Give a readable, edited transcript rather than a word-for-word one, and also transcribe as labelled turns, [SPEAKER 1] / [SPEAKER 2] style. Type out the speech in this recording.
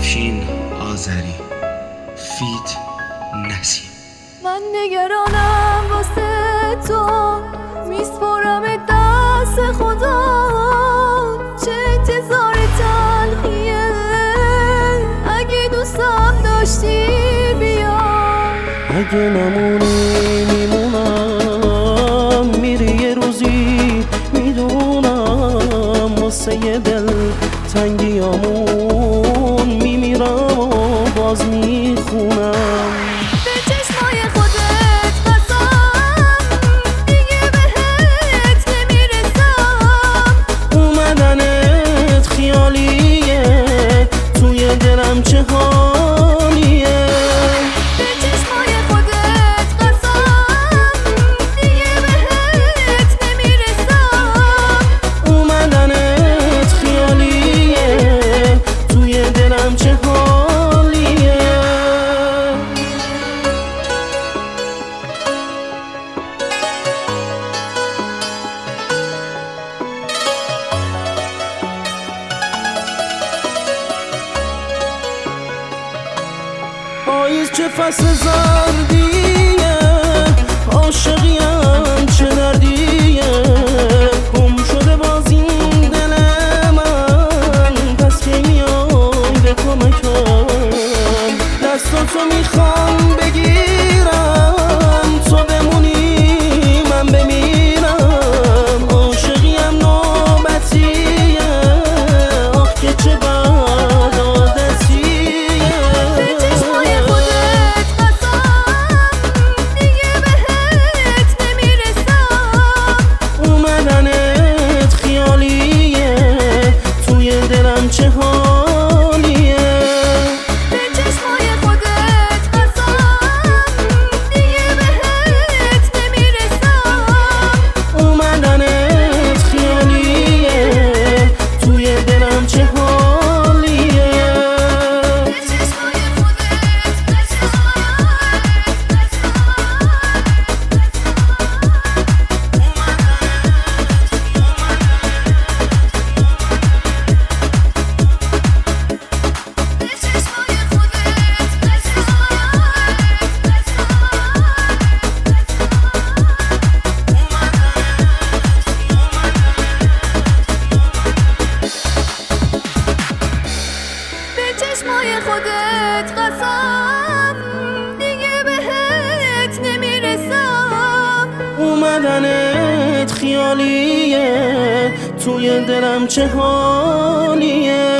[SPEAKER 1] افشین آذری فیت نسیم.
[SPEAKER 2] من نگرانم واسه تو، میسپرم دست خدا، چه انتظار تلخیه، اگه دوستم داشتی بیا.
[SPEAKER 3] اگه نمونی میمونم، میری یه روزی میدونم، واسه یه دل تنگیامون میمیرم و باز میخونم.
[SPEAKER 2] به چشمای خودت قسم، دیگه بهت نمیرسم.
[SPEAKER 3] اومدنت خیالیه، توی دلم چه حالیه.
[SPEAKER 2] به چشمای خودت قسم، دیگه بهت نمیرسم.
[SPEAKER 3] اومدنت خیالیه، توی دلم چه حالیه. پاییز چه فصل زردیه، عاشقیم چه دردیه، گم شده باز این دل من، پس کی میای به کمکم. دستاتو میخوام بگیرم، تو بمونی من بمیرم، عاشقیم نوبتیه، آخ که چه بد عادتیه.
[SPEAKER 2] به چشمای خودت قسم، دیگه بهت نمیرسم.
[SPEAKER 3] اومدنت خیالیه، توی دلم چه حالیه.
[SPEAKER 2] به چشمای خودت قسم، دیگه بهت نمیرسم.
[SPEAKER 3] اومدنت خیالیه، توی دلم چه حالیه.
[SPEAKER 2] به چشمای خودت چشمای خودت قسم، دیگه بهت نمیرسم.
[SPEAKER 3] اومدنت خیالیه، توی دلم چه حالیه.